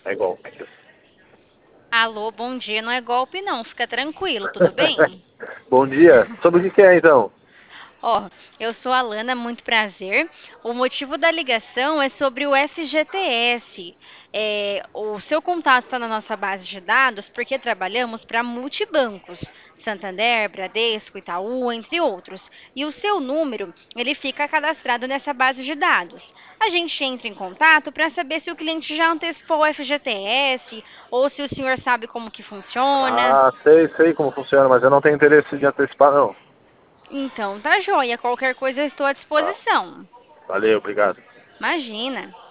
É golpe. Alô, bom dia. Não é golpe, não. Fica tranquilo, tudo bem? Bom dia. Sobre o que é, então? Ó, eu sou a Lana, muito prazer. O motivo da ligação é sobre o FGTS. O seu contato está na nossa base de dados porque trabalhamos para multibancos, Santander, Bradesco, Itaú, entre outros. E o seu número, ele fica cadastrado nessa base de dados. A gente entra em contato para saber se o cliente já antecipou o FGTS ou se o senhor sabe como que funciona. Ah, sei como funciona, mas eu não tenho interesse de antecipar, não. Então, tá joia. Qualquer coisa eu estou à Tá. disposição. Valeu, obrigado. Imagina.